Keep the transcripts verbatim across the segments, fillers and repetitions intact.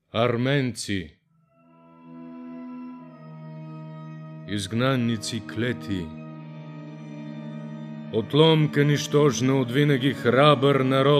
Арменци, изгнанници клети, отломка нищожна от винаги храбър народ,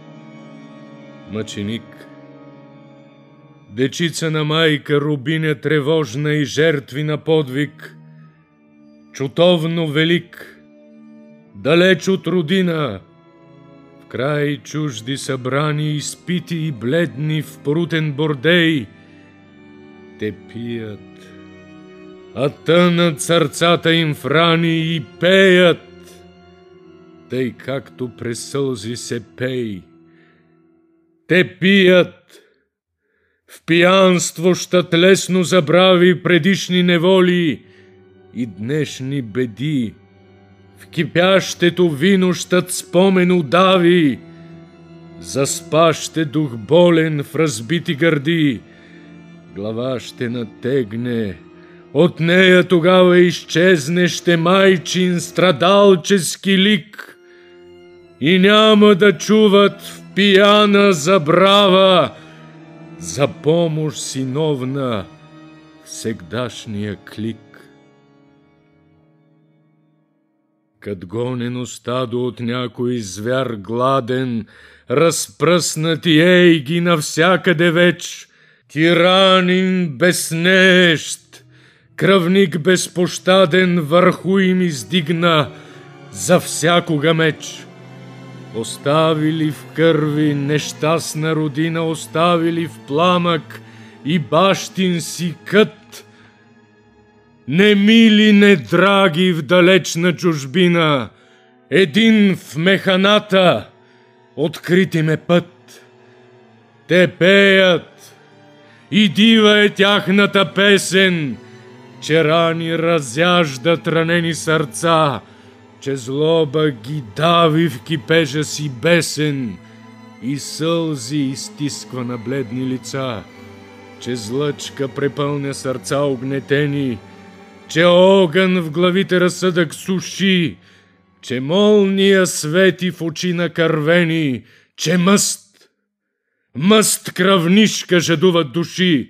мъченик, дечица на майка, рубиня тревожна и жертви на подвиг, чутовно велик, далеч от родина, в край чужди събрани, изпити и бледни в порутен бордей, те пият, а тънат сърцата им в рани и пеят, тъй както през сълзи се пей. Те пият, в пиянство щат лесно забрави предишни неволи и днешни беди, в кипящето вино щат спомен удави, заспа ще дух болен в разбити гърди, глава ще натегне, от нея тогава изчезне ще майчин страдалчески лик и няма да чуват в пияна забрава за помощ синовна всегдашния клик. Кад гонено стадо от някой звяр гладен, разпръснати ейги навсякъде веч, тиранин безнещ, кръвник безпощаден върху им издигна за всякога меч. Оставили в кърви нещастна родина, оставили в пламък и бащин си кът, не мили, не драги в далечна чужбина, един в механата, открити ме път. Те пеят и дива е тяхната песен, че рани разяждат ранени сърца, че злоба ги дави в кипежа си бесен и сълзи изтисква на бледни лица, че злъчка препълня сърца огнетени, че огън в главите разсъдък суши, че молния свети в очи накървени, че мъст, мъст кръвнишка жадуват души.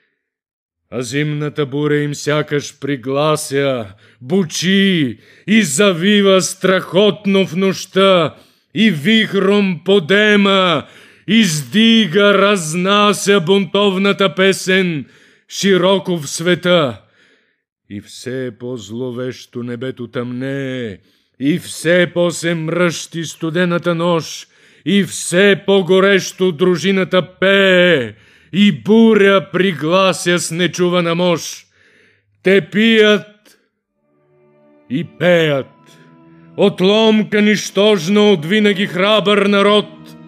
А зимната буря им сякаш приглася, бучи и завива страхотно в нощта, и вихром подема, издига, разнася бунтовната песен широко в света. И все по-зловещо небето тъмнее, и все по-се мръщи студената нощ, и все по-горещо дружината пее, и буря приглася с нечувана мощ. Те пият и пеят, отломка нищожна от винаги храбър народ,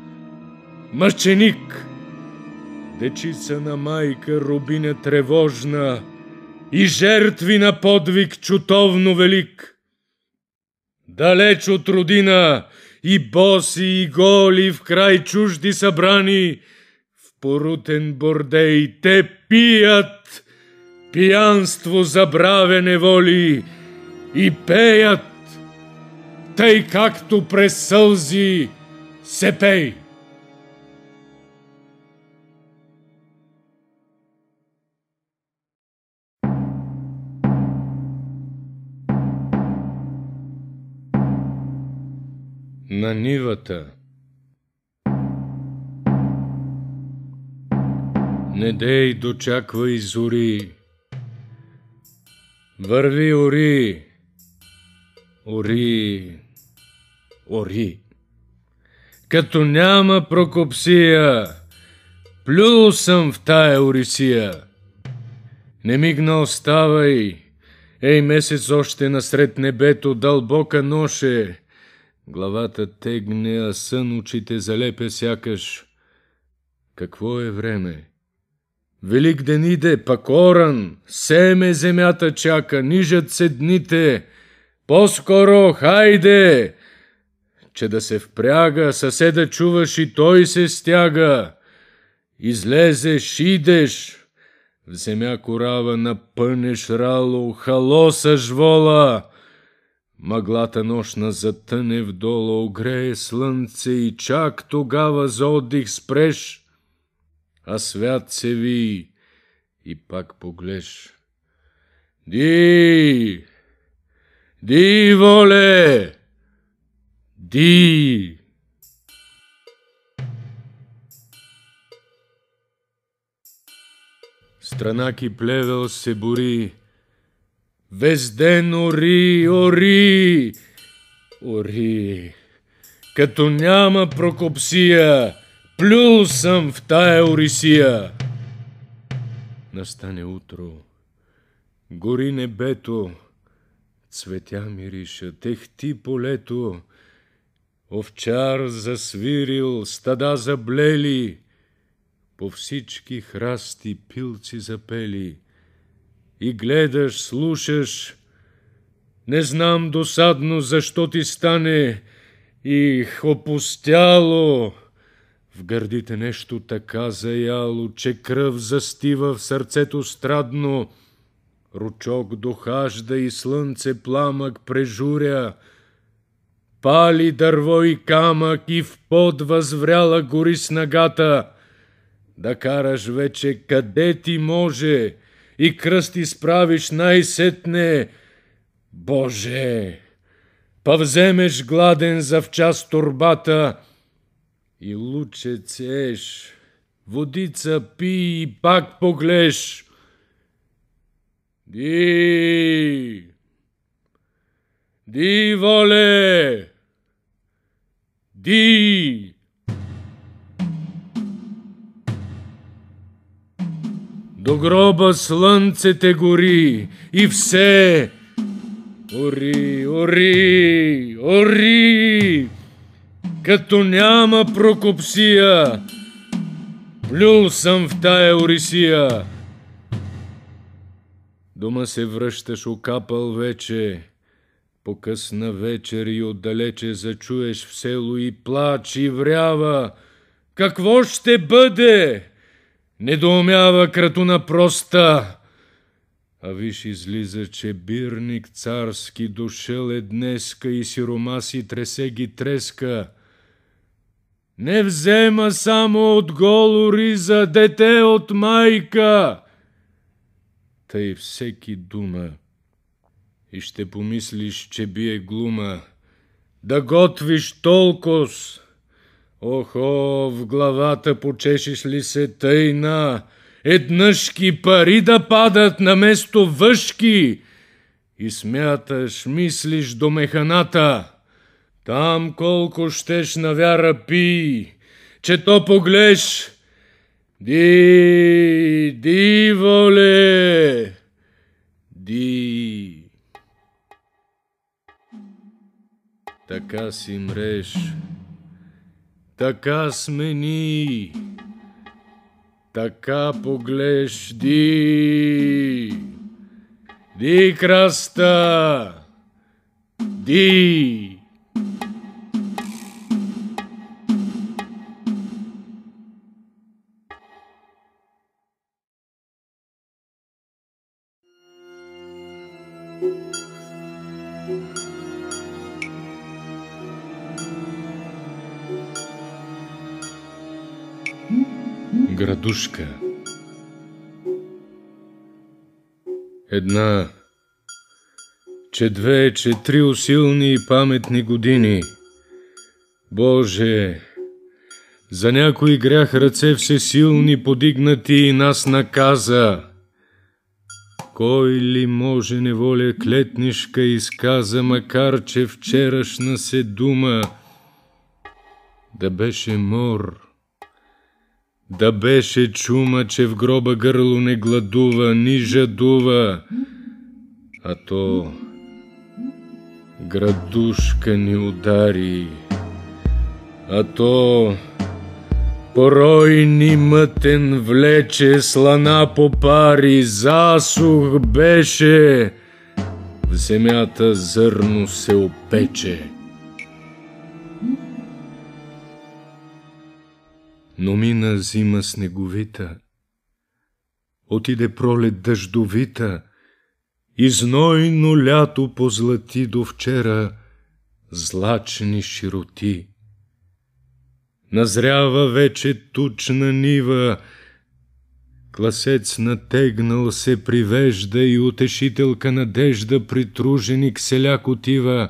мъченик, дечица на майка, рубиня тревожна и жертви на подвиг чутовно велик. Далеч от родина и боси и голи в край чужди събрани, в порутен бордей те пият, пиянство забравя неволи и пеят, тъй както през сълзи се пей. На нивата. Не дей дочаквай зори, върви ори, ори, ори. Като няма прокопсия, плюл съм в тая орисия. Не мигна оставай, ей месец още насред небето, дълбока ноше. Главата тегне, а сън очите залепя сякаш. Какво е време? Велик ден иде, пак оран, семе земята чака, нижат се дните. По-скоро, хайде! Че да се впряга, съседа чуваш и той се стяга. Излезеш, идеш, в земя корава напънеш рало, халосаш вола. Мъглата нощна затъне вдолу, огрее слънце и чак тогава за отдих спреш. а свят се ви. И пак поглеш. Ди! Ди, воле! Ди! Странаки плевел се бори. Вез ден ори, ори, ори. Като няма прокопсия, плюл съм в тая орисия. Настане утро, гори небето, цветя мириша, техти полето. Овчар засвирил, стада заблели, по всички храсти пилци запели. И гледаш, слушаш, не знам досадно защо ти стане, и опустяло. В гърдите нещо така заяло, че кръв застива в сърцето страдно. Ручок дохажда и слънце пламък прежуря. Пали дърво и камък и в под възвряла гори снагата. Да караш вече къде ти може и кръст изправиш най-сетне. Боже, па вземеш гладен за в час торбата и луче цееш, водица пи и пак поглеш. Ди! Ди, воле! Ди! До гроба слънцете гори и все ори, ори, ори, като няма прокопсия, плюл съм в тая орисия. Дома се връщаш окапал вече, по късна вечер и отдалече зачуеш в село и плач и врява. Какво ще бъде? Недоумява кратуна проста. А виж излиза, че бирник царски дошъл е днеска и сиромаси тресе ги треска. Не взема само от голо риза дете от майка. Тъй всеки дума и ще помислиш, че бие глума. Да готвиш толкос. Охо, в главата почешиш ли се тъйна? Еднъжки пари да падат наместо въшки. И смяташ, мислиш до механата. Там колко щеш на вяра пи, че то поглеш. Ди, ди, воле, ди. Така си мреш, така смени, така поглеш, ди, ди, краста, ди. Градушка. Една, че две, че три усилни и паметни години. Боже, за някой грях ръце всесилни подигнати и нас наказа. Кой ли може неволя клетнишка изказа, макар че вчерашна се дума, да беше мор, да беше чума, че в гроба гърло не гладува, ни жадува, а то градушка ни удари, а то порой ни мътен влече, слана попари, засух беше, в земята зърно се опече. Но мина зима снеговита, отиде пролет дъждовита, и знойно лято позлати до вчера злачни широти. Назрява вече тучна нива, Класец натегнал се привежда и утешителка надежда притруженик селяк отива.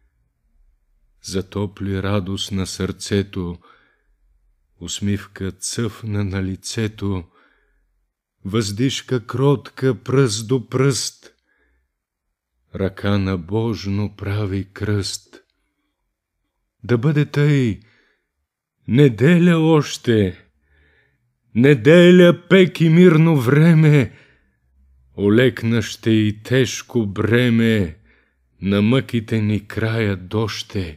Затопли радост на сърцето, усмивка цъфна на лицето, въздишка кротка пръст до пръст, ръка набожно прави кръст. Да бъде тъй, неделя още, неделя пек и мирно време, олекна ще и тежко бреме, на мъките ни края доще.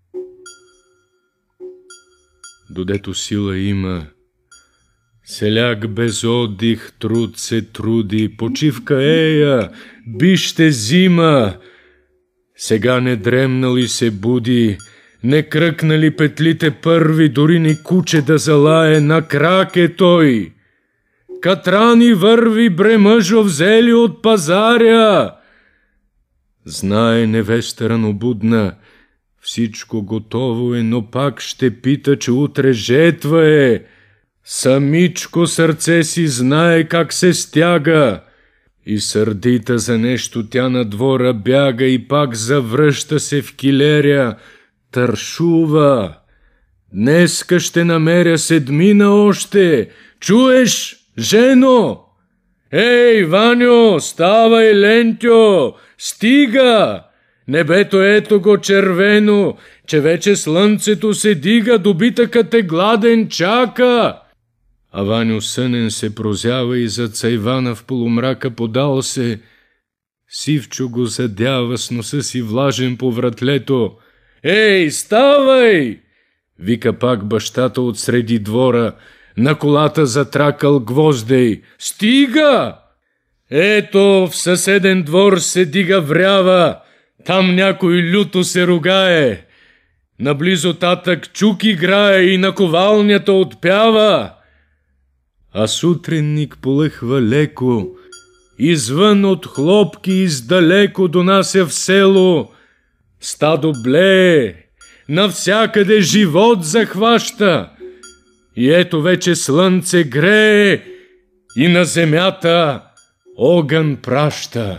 Додето сила има, селяк без отдих труд се труди, почивка ея, бище зима. Сега не дремна ли се буди, не кръкна ли петлите първи, дори ни куче да залае, на крак е той. Катрани върви, бре мъжо взели от пазаря. Знае невеста ранобудна, всичко готово е, но пак ще пита, че утре жетва е. Самичко сърце си знае как се стяга. И сърдита за нещо тя на двора бяга и пак завръща се в килеря. Тършува. Днеска ще намеря седмина още. Чуеш, жено? Ей, Ваньо, ставай, Лентьо, стига! Небето ето го червено, че вече слънцето се дига, добитъкът е гладен, чака. А Ваньо сънен се прозява и зад сайвана в полумрака подал се. Сивчо го задява с носа си влажен по вратлето. Ей, ставай! Вика пак бащата от среди двора, на колата затракал гвоздей. Стига! Ето в съседен двор се дига врява, там някой люто се ругае. Наблизо татък чук играе и на ковалнята отпява. А сутринник полъхва леко, извън от хлопки издалеко донася в село. Стадо блее, навсякъде живот захваща. И ето вече слънце грее и на земята огън праща.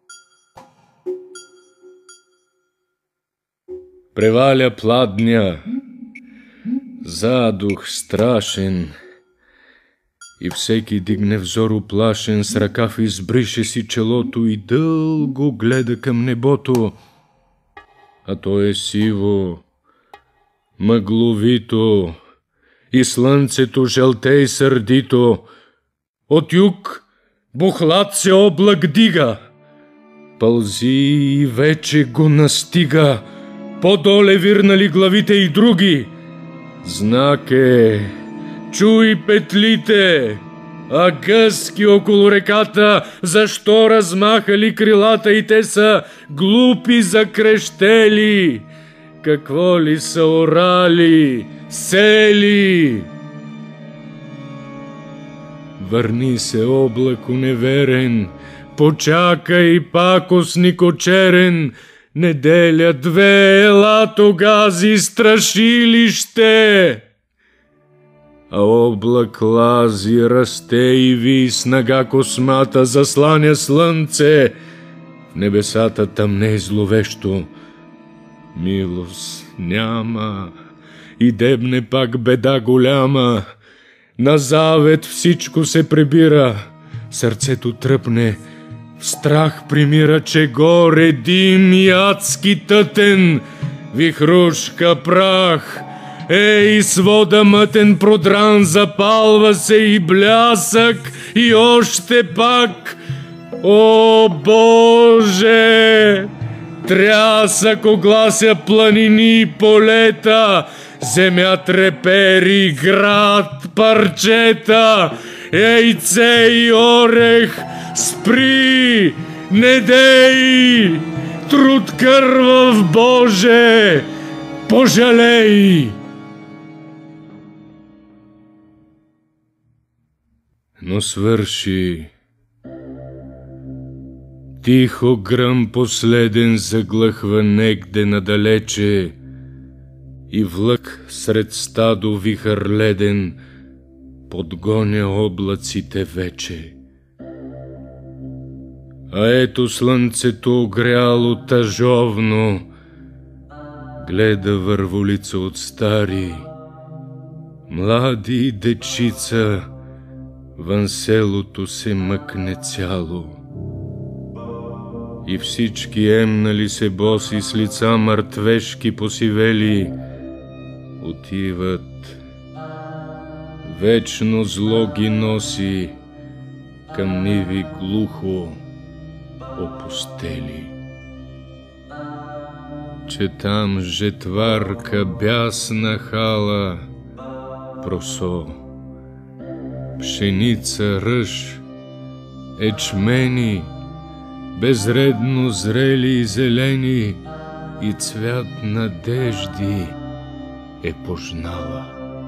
Преваля пладня, задух страшен, и всеки дигне взор уплашен, с ръкав избрише си челото и дълго гледа към небото. А то е сиво, мъгловито, и слънцето жълтей сърдито. От юг бухлад се облак дига, пълзи и вече го настига. По-доле вирнали главите и други. Знак е, чуй петлите, а гъски около реката, защо размахали крилата и те са глупи закрещели. Какво ли са орали, сели? Върни се, облако неверен, почакай, пакосник очерен, неделя две, ела тогази страшилище. А облак лази, расте и ви, снага космата засланя слънце. В небесата тъмне зловещо, милост няма и дебне пак беда голяма. На завет всичко се прибира, сърцето тръпне, в страх примира, че горе дим и адски тътен, вихрушка прах. Ей, свода мътен продран, запалва се и блясък, и още пак. О, Боже! Трясък оглася планини и полета, земя трепери, град, парчета. Ейце и орех, спри, не дей, труд кървав, Боже, пожалей! Но свърши. Тихо гръм последен заглъхва негде надалече и влък сред стадо вихър леден подгоня облаците вече. А ето слънцето огряло тъжовно гледа върволица от стари, млади дечица, вън селото се мъкне цяло. И всички емнали се боси с лица мъртвешки посивели, отиват. Вечно зло ги носи към ниви глухо опустели. Че там жетварка бясна хала просо, пшеница, ръж, ечмени, безредно зрели и зелени, и цвят надежди е пожнала.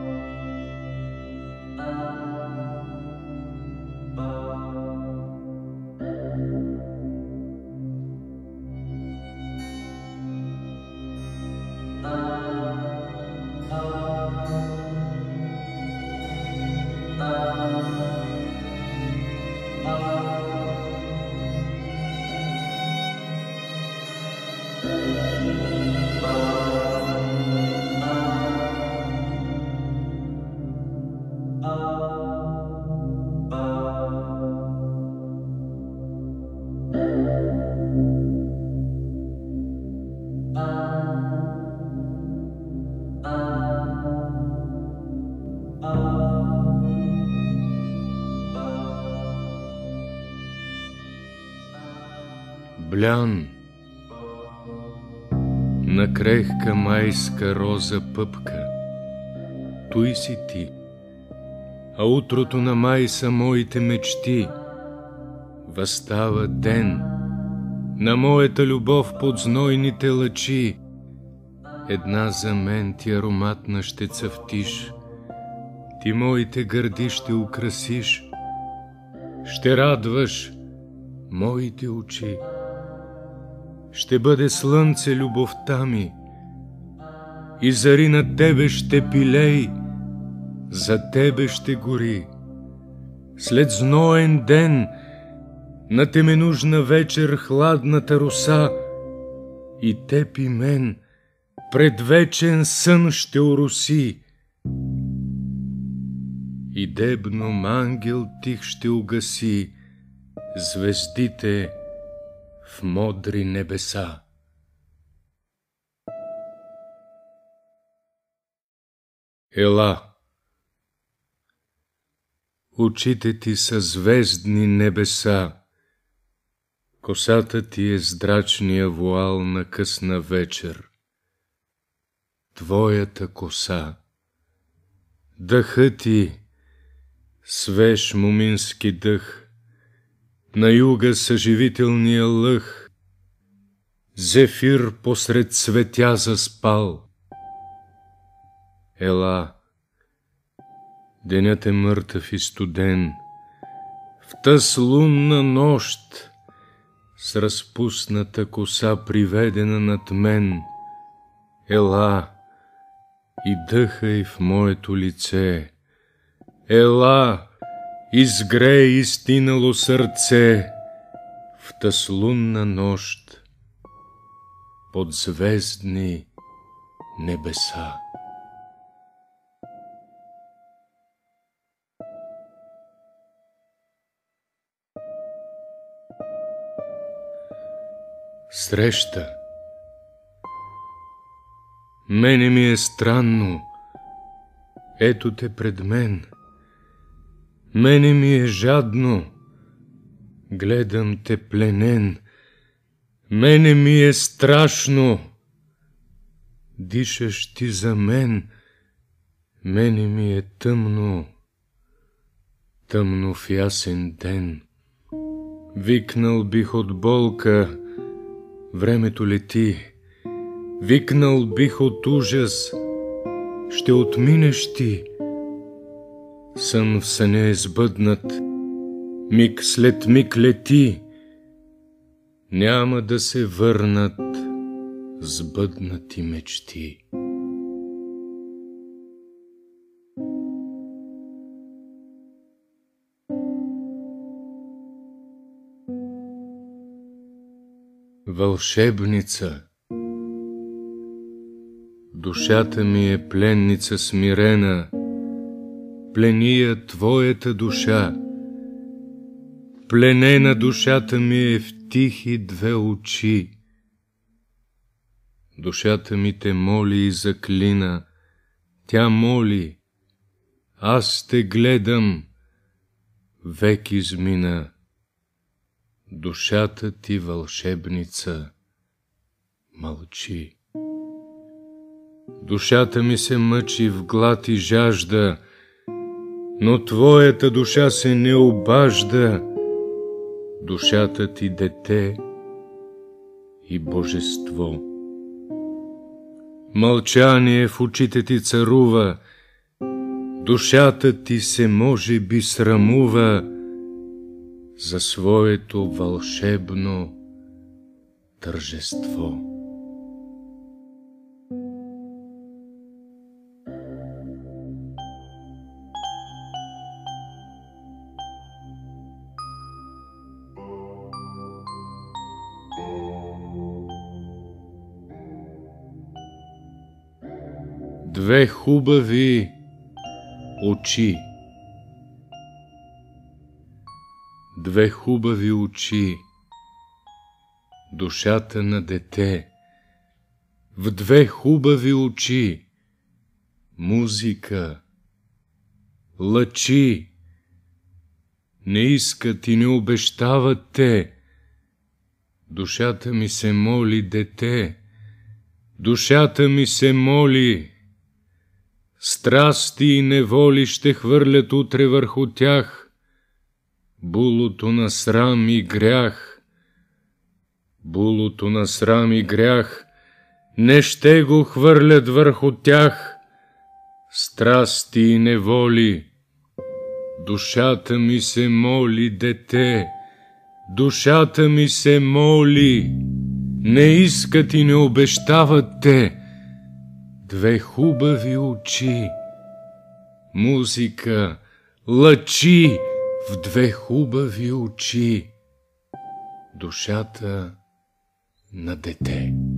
Блян на крехка майска роза пъпка, туй си ти, а утрото на май са моите мечти. Въстава ден на моята любов под знойните лъчи. Една за мен ти ароматна ще цъфтиш, ти моите гърди ще украсиш, ще радваш моите очи. Ще бъде слънце любовта ми, и зари на тебе ще пилей, за тебе ще гори. След зноен ден на теменужна вечер хладната роса, и теб и мен предвечен сън ще ороси. И дебно мангел тих ще угаси звездите в модри небеса. Ела, очите ти са звездни небеса, косата ти е здрачния вуал на късна вечер. Твоята коса, дъхът ти, свеж момински дъх, на юга съживителния лъх, зефир посред цветя заспал. Ела, денят е мъртъв и студен, в тъс лунна нощ, с разпусната коса приведена над мен. Ела, и дъхай в моето лице. Ела, изгрей изтинало сърце в тъс лунна нощ под звездни небеса. Среща. Мене ми е странно, ето те пред мен. Мене ми е жадно, гледам те пленен. Мене ми е страшно, дишаш ти за мен. Мене ми е тъмно, тъмно в ясен ден. Викнал бих от болка, времето лети. Викнал бих от ужас, ще отминеш ти. Сън в съня е сбъднат, миг след миг лети. Няма да се върнат сбъднати мечти. Вълшебница. Душата ми е пленница смирена, плени я твоята душа. Пленена душата ми е в тихи две очи. Душата ми те моли и заклина, тя моли, аз те гледам, век измина. Душата ти, вълшебница, мълчи. Душата ми се мъчи в глад и жажда, но твоята душа се не обажда. Душата ти дете и божество. Мълчание в очите ти царува, душата ти се може би срамува за своето вълшебно тържество. Две хубави очи. Две хубави очи, душата на дете. В две хубави очи музика, лъчи. Не искат и не обещават те. Душата ми се моли, дете, душата ми се моли. Страсти и неволи ще хвърлят утре върху тях булото на срам и грях. Булото на срам и грях не ще го хвърлят върху тях. Страсти и неволи. Душата ми се моли, дете, душата ми се моли. Не искат и не обещават те. Две хубави очи, музика, лъчи. В две хубави очи, душата на дете.